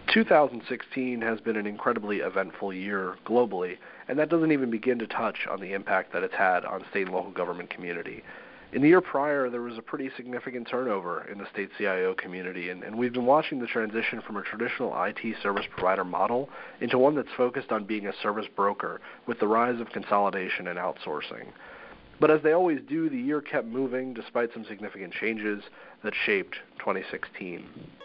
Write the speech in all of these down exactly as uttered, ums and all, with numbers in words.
two thousand sixteen has been an incredibly eventful year globally, and that doesn't even begin to touch on the impact that it's had on state and local government community. In the year prior, there was a pretty significant turnover in the state C I O community, and, and we've been watching the transition from a traditional I T service provider model into one that's focused on being a service broker with the rise of consolidation and outsourcing. But as they always do, the year kept moving despite some significant changes that shaped twenty sixteen.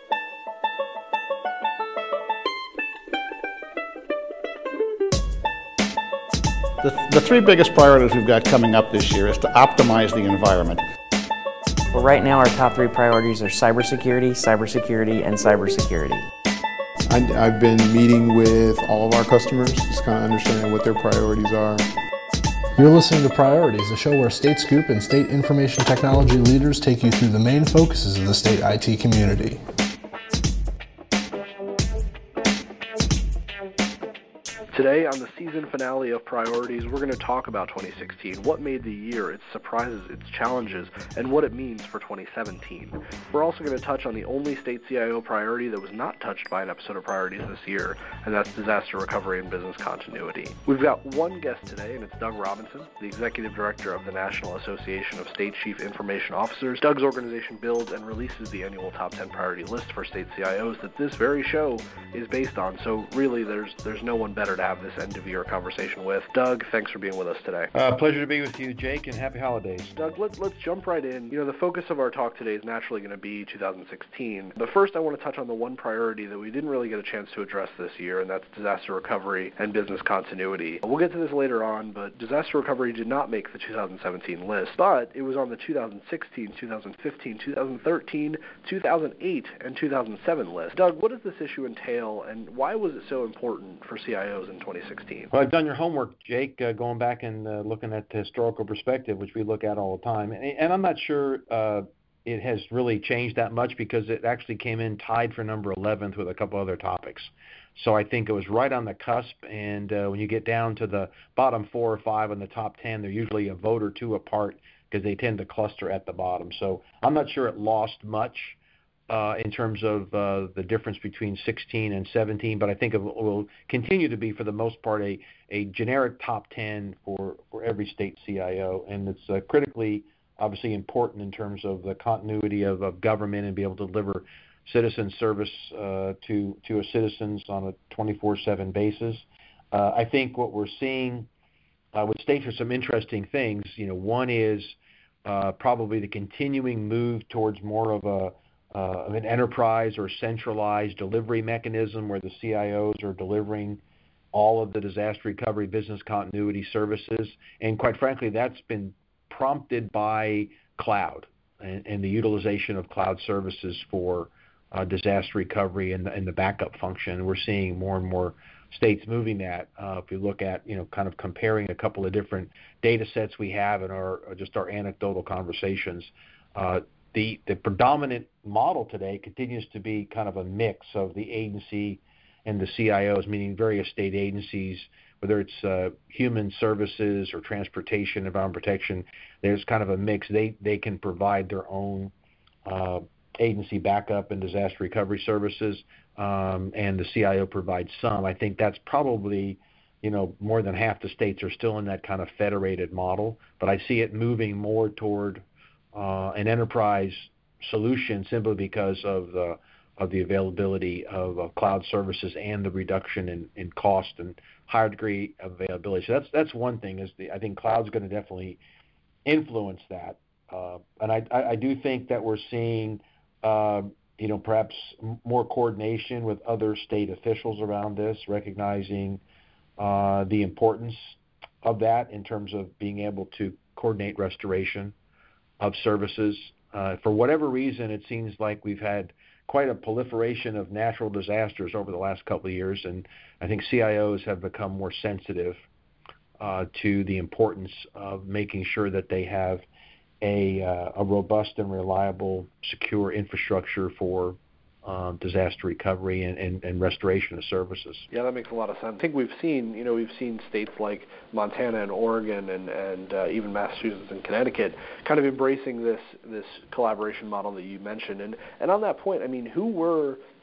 The, the three biggest priorities we've got coming up this year is to optimize the environment. Well, right now our top three priorities are cybersecurity, cybersecurity, and cybersecurity. I, I've been meeting with all of our customers, just kind of understanding what their priorities are. You're listening to Priorities, a show where State Scoop and state information technology leaders take you through the main focuses of the state I T community. Today, on the season finale of Priorities, we're going to talk about twenty sixteen, what made the year, its surprises, its challenges, and what it means for twenty seventeen. We're also going to touch on the only state C I O priority that was not touched by an episode of Priorities this year, and that's disaster recovery and business continuity. We've got one guest today, and it's Doug Robinson, the Executive Director of the National Association of State Chief Information Officers. Doug's organization builds and releases the annual top ten priority list for state C I Os that this very show is based on, so really there's there's no one better to have this end-of-year conversation with. Doug, thanks for being with us today. Uh, pleasure to be with you, Jake, and happy holidays. Doug, let, let's jump right in. You know, the focus of our talk today is naturally going to be two thousand sixteen, but first I want to touch on the one priority that we didn't really get a chance to address this year, and that's disaster recovery and business continuity. We'll get to this later on, but disaster recovery did not make the two thousand seventeen list, but it was on the two thousand sixteen, two thousand fifteen, two thousand thirteen, two thousand eight, and two thousand seven list. Doug, what does this issue entail, and why was it so important for C I Os in twenty sixteen? Well, I've done your homework, Jake, uh, going back and uh, looking at the historical perspective, which we look at all the time. And, and I'm not sure uh, it has really changed that much because it actually came in tied for number eleventh with a couple other topics. So I think it was right on the cusp. And uh, when you get down to the bottom four or five in the top ten, they're usually a vote or two apart because they tend to cluster at the bottom. So I'm not sure it lost much Uh, in terms of uh, the difference between sixteen and seventeen, but I think it will, will continue to be, for the most part, a, a generic top ten for, for every state C I O, and it's uh, critically, obviously, important in terms of the continuity of, of government and be able to deliver citizen service uh, to to our citizens on a twenty-four seven basis. Uh, I think what we're seeing uh, with states are some interesting things. You know, one is uh, probably the continuing move towards more of a Uh, of an enterprise or centralized delivery mechanism where the C I Os are delivering all of the disaster recovery business continuity services. And quite frankly, that's been prompted by cloud and, and the utilization of cloud services for uh, disaster recovery and the, and the backup function. We're seeing more and more states moving that. Uh, if you look at, you know, kind of comparing a couple of different data sets we have in our just our anecdotal conversations, uh, The, the predominant model today continues to be kind of a mix of the agency and the C I Os, meaning various state agencies, whether it's uh, human services or transportation, environmental protection. There's kind of a mix. They they can provide their own uh, agency backup and disaster recovery services, um, and the C I O provides some. I think that's probably, you know, more than half the states are still in that kind of federated model, but I see it moving more toward Uh, an enterprise solution simply because of the of the availability of uh, cloud services and the reduction in, in cost and higher degree of availability. So that's that's one thing. Is the I think cloud's going to definitely influence that, uh, and I, I I do think that we're seeing uh, you know perhaps more coordination with other state officials around this, recognizing uh, the importance of that in terms of being able to coordinate restoration of services. Uh, for whatever reason, it seems like we've had quite a proliferation of natural disasters over the last couple of years, and I think C I Os have become more sensitive uh, to the importance of making sure that they have a, uh, a robust and reliable, secure infrastructure for uh, disaster recovery and, and, and restoration of services. Yeah, that makes a lot of sense. I think we've seen, you know, we've seen states like Montana and Oregon and, and uh, even Massachusetts and Connecticut kind of embracing this this collaboration model that you mentioned. And, and on that point, I mean, who were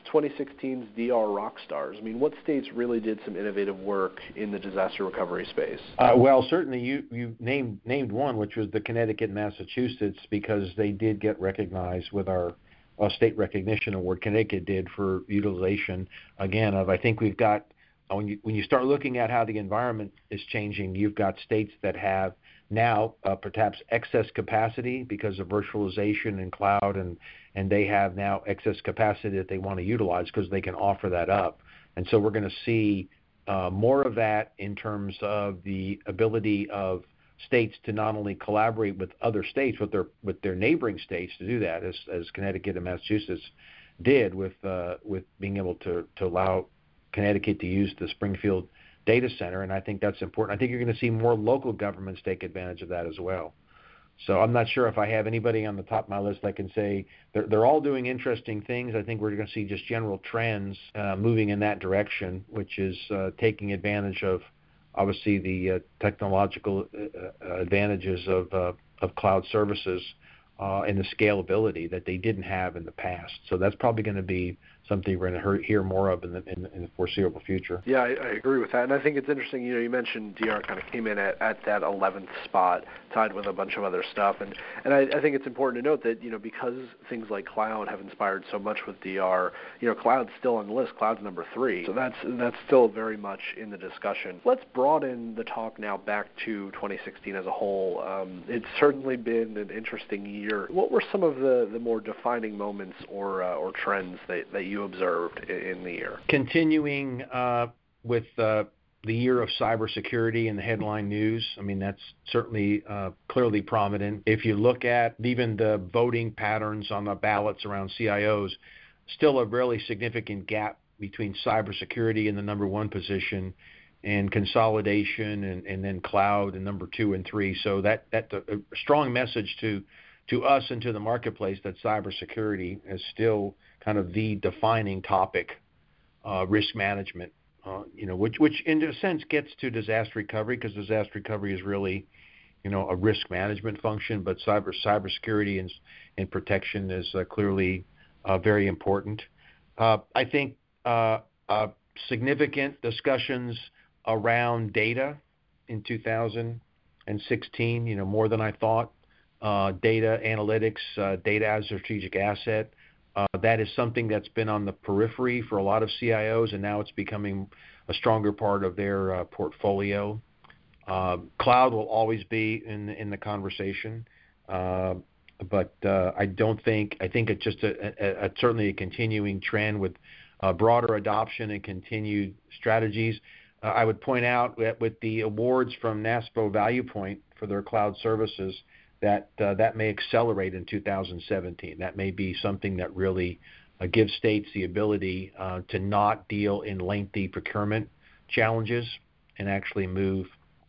twenty sixteen's D R Rockstars. I mean, what states really did some innovative work in the disaster recovery space? Uh, well, certainly you, you named named one, which was the Connecticut and Massachusetts, because they did get recognized with our uh, state recognition award. Connecticut did for utilization, again, of I think we've got, uh, when you, when you start looking at how the environment is changing, you've got states that have now uh, perhaps excess capacity because of virtualization and cloud, and, and they have now excess capacity that they want to utilize because they can offer that up. And so we're going to see uh, more of that in terms of the ability of states to not only collaborate with other states, but their with their neighboring states to do that, as, as Connecticut and Massachusetts did with uh, with being able to, to allow Connecticut to use the Springfield data center, and I think that's important. I think you're going to see more local governments take advantage of that as well. So I'm not sure if I have anybody on the top of my list that can say they're, they're all doing interesting things. I think we're going to see just general trends uh, moving in that direction, which is uh, taking advantage of, obviously, the uh, technological uh, advantages of, uh, of cloud services uh, and the scalability that they didn't have in the past. So that's probably going to be something we're going to hear more of in the, in, in the foreseeable future. Yeah, I, I agree with that. And I think it's interesting, you know, you mentioned D R kind of came in at, at that eleventh spot, tied with a bunch of other stuff. And, and I, I think it's important to note that, you know, because things like cloud have inspired so much with D R, you know, cloud's still on the list. Cloud's number three. So that's, that's still very much in the discussion. Let's broaden the talk now back to twenty sixteen as a whole. Um, it's certainly been an interesting year. What were some of the, the more defining moments or, uh, or trends that, that you observed in the year? Continuing uh, with uh, the year of cybersecurity in the headline news, I mean, that's certainly uh, clearly prominent. If you look at even the voting patterns on the ballots around C I Os, still a really significant gap between cybersecurity in the number one position and consolidation and, and then cloud in number two and three. So that that's a, a strong message to to us and to the marketplace that cybersecurity is still kind of the defining topic, uh, risk management, uh, you know, which, which in a sense gets to disaster recovery, because disaster recovery is really, you know, a risk management function, but cyber cybersecurity and, and protection is uh, clearly uh, very important. Uh, I think uh, uh, significant discussions around data in two thousand sixteen, you know, more than I thought. Uh, data analytics, uh, data as a strategic asset. Uh, that is something that's been on the periphery for a lot of C I Os, and now it's becoming a stronger part of their uh, portfolio. Uh, cloud will always be in in the conversation, uh, but uh, I don't think I think it's just a, a, a certainly a continuing trend with uh, broader adoption and continued strategies. Uh, I would point out that with the awards from NASPO Value Point for their cloud services, that uh, that may accelerate in two thousand seventeen. That may be something that really uh, gives states the ability uh, to not deal in lengthy procurement challenges and actually move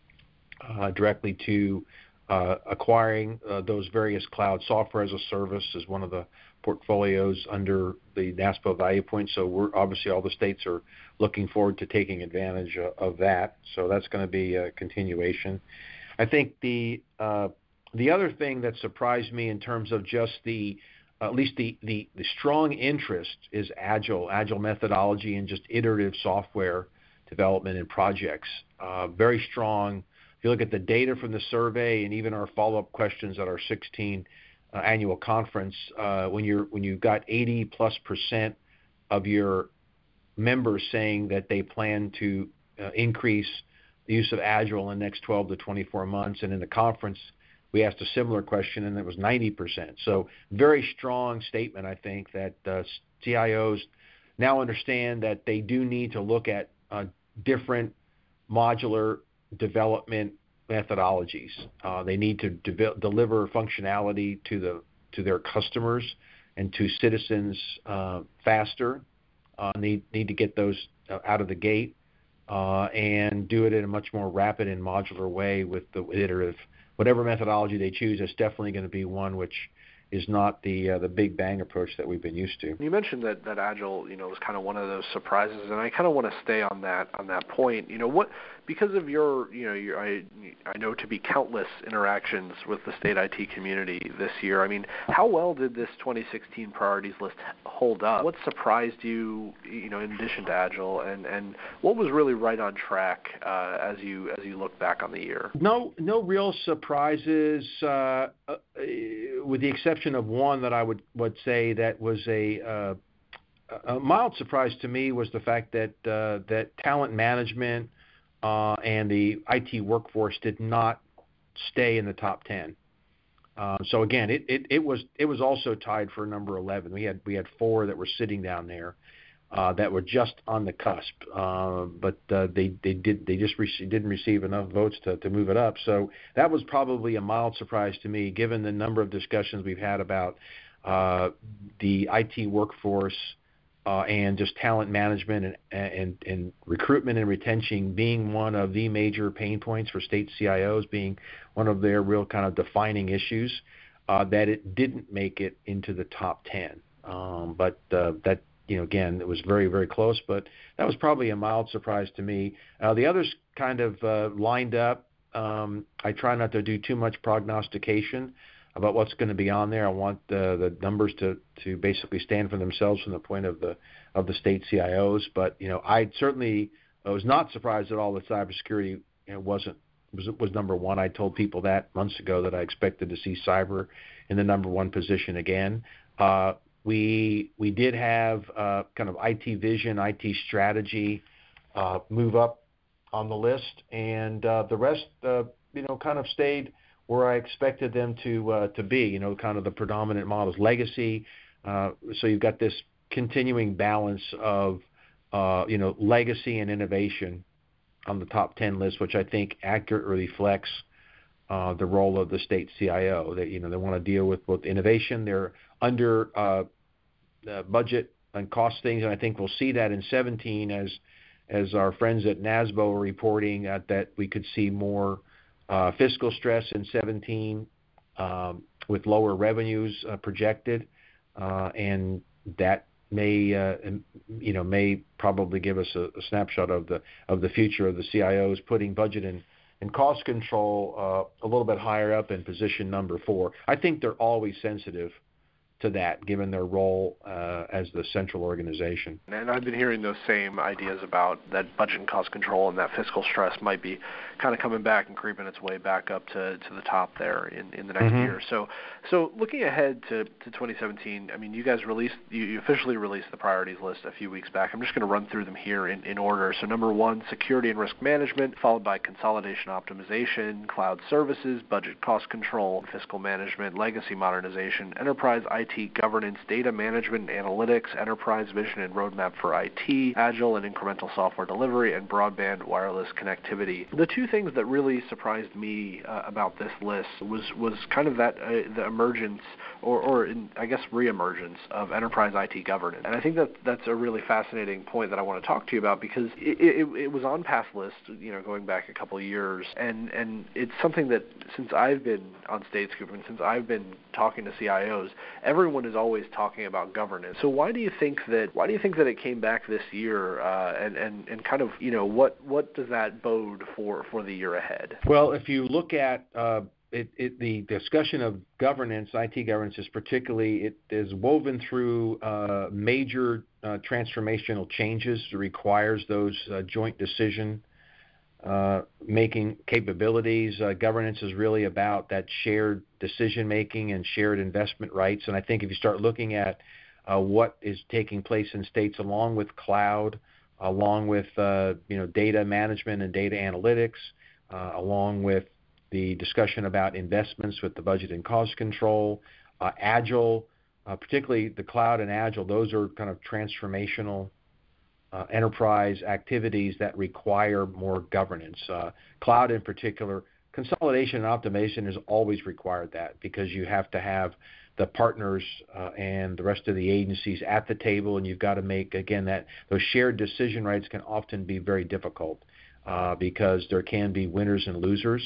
uh, directly to uh, acquiring uh, those various cloud software as a service as one of the portfolios under the NASPO Value Point. So we're obviously all the states are looking forward to taking advantage of, of that. So that's going to be a continuation. I think the uh, The other thing that surprised me in terms of just the, uh, at least the, the, the strong interest is agile, agile methodology and just iterative software development and projects. Uh, very strong. If you look at the data from the survey and even our follow-up questions at our sixteen uh, annual conference, uh, when you're when you've got eighty plus percent of your members saying that they plan to uh, increase the use of agile in the next twelve to twenty-four months, and in the conference we asked a similar question, and it was ninety percent. So very strong statement, I think, that uh, C I Os now understand that they do need to look at uh, different modular development methodologies. Uh, they need to de- deliver functionality to the to their customers and to citizens uh, faster. Uh, need need to get those uh, out of the gate uh, and do it in a much more rapid and modular way with the iterative. Whatever methodology they choose, is definitely going to be one which is not the uh, the big bang approach that we've been used to. You mentioned that, that Agile, you know, was kind of one of those surprises, and I kind of want to stay on that on that point. You know, what because of your, you know, your I I know to be countless interactions with the state I T community this year. I mean, how well did this twenty sixteen priorities list hold up? What surprised you, you know, in addition to Agile, and, and what was really right on track uh, as you as you look back on the year? No, no real surprises, uh, uh, with the exception of one that I would, would say that was a, uh, a mild surprise to me was the fact that uh, that talent management uh, and the I T workforce did not stay in the top ten. Uh, so again, it, it, it was it was also tied for number eleven. We had we had four that were sitting down there uh, that were just on the cusp, uh, but uh, they they did they just rec- didn't receive enough votes to, to move it up. So that was probably a mild surprise to me, given the number of discussions we've had about uh, the I T workforce uh, and just talent management and, and and recruitment and retention being one of the major pain points for state C I Os, being one of their real kind of defining issues, uh, that it didn't make it into the top ten. Um, but uh, that, you know, again, it was very, very close, but that was probably a mild surprise to me. Uh, the others kind of uh, lined up. Um, I try not to do too much prognostication about what's going to be on there. I want uh, the numbers to, to basically stand for themselves from the point of the of the state C I Os. But, you know, I certainly was not surprised at all that cybersecurity, you know, wasn't was was number one. I told people that months ago that I expected to see cyber in the number one position again. Uh, we we did have uh, kind of I T vision, I T strategy uh, move up on the list, and uh, the rest, uh, you know, kind of stayed where I expected them to uh, to be. You know, kind of the predominant models, legacy. Uh, so you've got this continuing balance of uh, you know legacy and innovation on the top ten list, which I think accurately reflects uh, the role of the state C I O. That, you know, they want to deal with both innovation. They're under uh, uh, budget and cost things, and I think we'll see that in seventeen as as our friends at NASBO are reporting uh, that we could see more uh, fiscal stress in seventeen um, with lower revenues uh, projected, uh, and that may uh, you know may probably give us a, a snapshot of the of the future of the C I Os, putting budget and, and cost control uh, a little bit higher up in position number four. I think they're always sensitive to that, given their role uh, as the central organization. And I've been hearing those same ideas about that budget and cost control and that fiscal stress might be kind of coming back and creeping its way back up to, to the top there in, in the next mm-hmm. year. So so looking ahead to, to twenty seventeen, I mean, you guys released, you, you officially released the priorities list a few weeks back. I'm just going to run through them here in, in order. So number one, security and risk management, followed by consolidation optimization, cloud services, budget cost control, fiscal management, legacy modernization, enterprise I T governance, data management and analytics, enterprise vision and roadmap for I T, agile and incremental software delivery, and broadband wireless connectivity. The two things that really surprised me uh, about this list was was kind of that uh, the emergence, or, or in, I guess reemergence of enterprise I T governance. And I think that that's a really fascinating point that I want to talk to you about, because it, it, it was on past lists, you know, going back a couple of years, and, and it's something that since I've been on StateScoop and since I've been talking to C I Os, everyone is always talking about governance. So why do you think that why do you think that it came back this year, uh, and, and, and kind of, you know, what, what does that bode for, for the year ahead? Well, if you look at uh, it, it, the discussion of governance, I T governance is particularly, it is woven through uh, major uh, transformational changes. It requires those uh, joint decision Uh, making capabilities. Uh, governance is really about that shared decision making and shared investment rights. And I think if you start looking at uh, what is taking place in states, along with cloud, along with uh, you know data management and data analytics, uh, along with the discussion about investments with the budget and cost control, uh, agile, uh, particularly the cloud and agile, those are kind of transformational Uh, enterprise activities that require more governance. Uh, cloud in particular, consolidation and optimization has always required that, because you have to have the partners uh, and the rest of the agencies at the table, and you've got to make, again, that those shared decision rights can often be very difficult uh, because there can be winners and losers,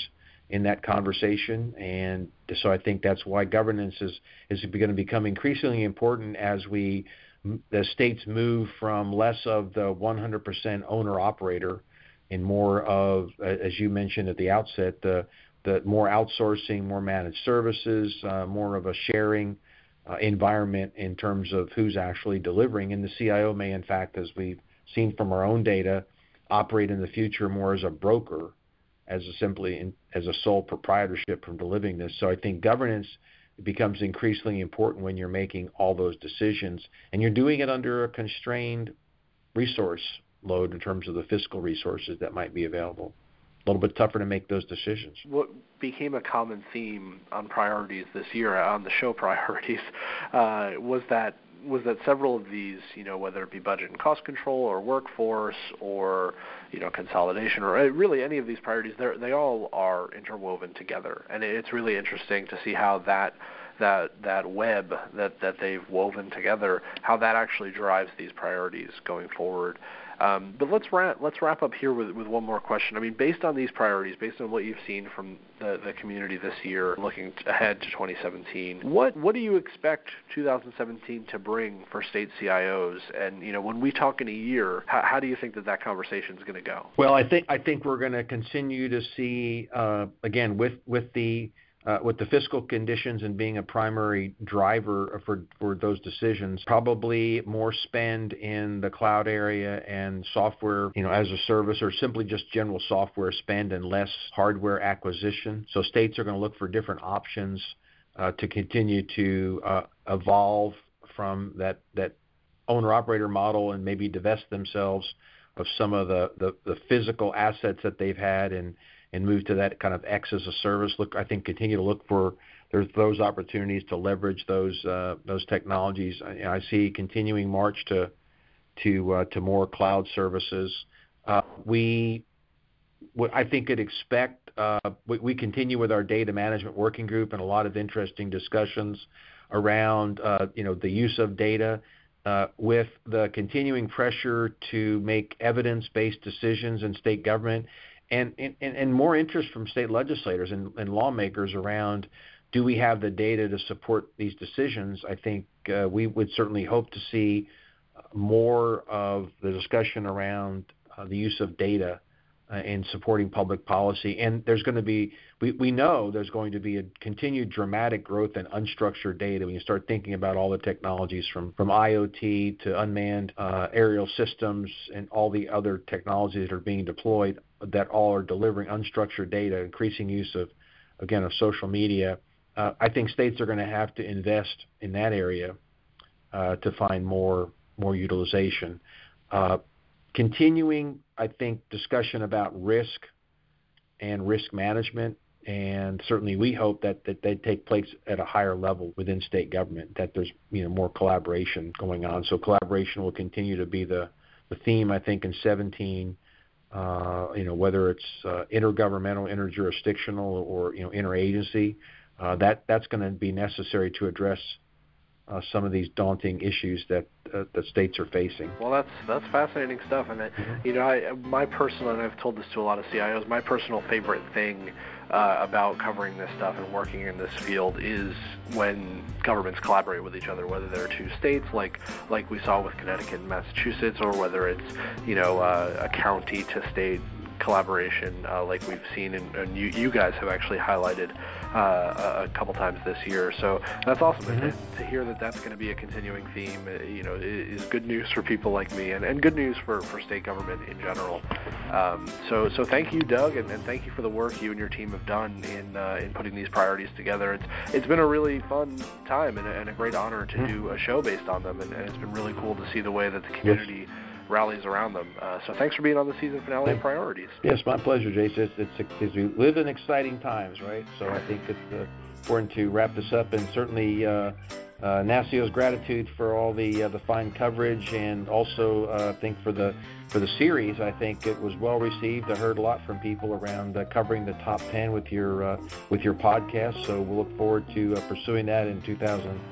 in that conversation. And so I think that's why governance is, is going to become increasingly important as we the states move from less of the one hundred percent owner-operator and more of, as you mentioned at the outset, the, the more outsourcing, more managed services, uh, more of a sharing uh, environment in terms of who's actually delivering. And the C I O may, in fact, as we've seen from our own data, operate in the future more as a broker, as a simply in, as a sole proprietorship from delivering this. So I think governance becomes increasingly important when you're making all those decisions, and you're doing it under a constrained resource load in terms of the fiscal resources that might be available. A little bit tougher to make those decisions. What became a common theme on priorities this year, on the show Priorities, uh, was that was that several of these, you know, whether it be budget and cost control or workforce or, you know, consolidation or really any of these priorities, they all are interwoven together. And it's really interesting to see how that that that web that, that they've woven together, how that actually drives these priorities going forward. Um, but let's wrap, let's wrap up here with, with one more question. I mean, based on these priorities, based on what you've seen from the, the community this year, looking ahead to twenty seventeen, what what do you expect two thousand seventeen to bring for state C I Os? And, you know, when we talk in a year, how, how do you think that that conversation is going to go? Well, I think I think we're going to continue to see, uh, again, with with the Uh, with the fiscal conditions and being a primary driver for, for those decisions, probably more spend in the cloud area and software, you know, as a service, or simply just general software spend and less hardware acquisition. So states are going to look for different options uh, to continue to uh, evolve from that, that owner-operator model and maybe divest themselves of some of the, the, the physical assets that they've had and and move to that kind of X as a service. Look, I think continue to look for there's those opportunities to leverage those uh, those technologies. I, I see continuing march to to uh, to more cloud services. Uh, we, what I think could expect. Uh, we, we continue with our data management working group and a lot of interesting discussions around uh, you know the use of data. Uh, with the continuing pressure to make evidence-based decisions in state government, and, and, and more interest from state legislators and, and lawmakers around, do we have the data to support these decisions? I think uh, we would certainly hope to see more of the discussion around uh, the use of data uh, in supporting public policy. And there's going to be, we, we know there's going to be a continued dramatic growth in unstructured data when you start thinking about all the technologies from, from I O T to unmanned uh, aerial systems and all the other technologies that are being deployed that all are delivering unstructured data, increasing use of, again, of social media. Uh, I think states are going to have to invest in that area uh, to find more more utilization. Uh, continuing, I think, discussion about risk and risk management, and certainly we hope that, that they take place at a higher level within state government, that there's you know more collaboration going on. So collaboration will continue to be the, the theme, I think, in seventeen, uh, you know, whether it's uh, intergovernmental, interjurisdictional, or, you know, interagency. Uh, that that's going to be necessary to address uh, some of these daunting issues that uh, the states are facing. Well, that's that's fascinating stuff, and it, you know, I, my personal, and I've told this to a lot of C I Os, my personal favorite thing uh, about covering this stuff and working in this field is when governments collaborate with each other, whether they're two states like like we saw with Connecticut and Massachusetts, or whether it's you know uh, a county to state collaboration uh, like we've seen, and, and you, you guys have actually highlighted uh, a couple times this year. So that's awesome. Mm-hmm. to, to hear that that's going to be a continuing theme, uh, you know, is good news for people like me, and, and good news for, for state government in general. Um, so so thank you, Doug, and, and thank you for the work you and your team have done in uh, in putting these priorities together. It's it's been a really fun time and a, and a great honor to mm-hmm. do a show based on them, and, and it's been really cool to see the way that the community yes. rallies around them. Uh, so thanks for being on the season finale of Priorities. Yes, my pleasure, Jason. It's, it's, it's, we live in exciting times, right? So I think it's uh, important to wrap this up, and certainly uh, uh, NASCIO's gratitude for all the uh, the fine coverage, and also uh, I think for the for the series. I think it was well received. I heard a lot from people around uh, covering the top ten with your uh, with your podcast. So we'll look forward to uh, pursuing that in two thousand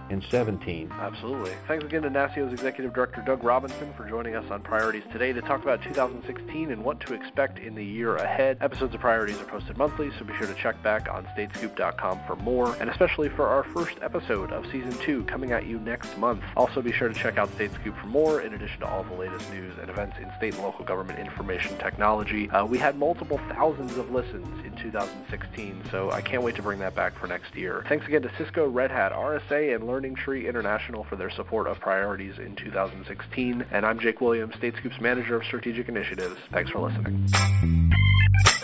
in seventeen. Absolutely. Thanks again to NASCIO's Executive Director Doug Robinson for joining us on Priorities today to talk about two thousand sixteen and what to expect in the year ahead. Episodes of Priorities are posted monthly, so be sure to check back on state scoop dot com for more, and especially for our first episode of Season two coming at you next month. Also be sure to check out StateScoop for more, in addition to all the latest news and events in state and local government information technology. Uh, we had multiple thousands of listens in two thousand sixteen, so I can't wait to bring that back for next year. Thanks again to Cisco, Red Hat, R S A, and Learning Tree International for their support of Priorities in two thousand sixteen. And I'm Jake Williams, StateScoop's Manager of Strategic Initiatives. Thanks for listening.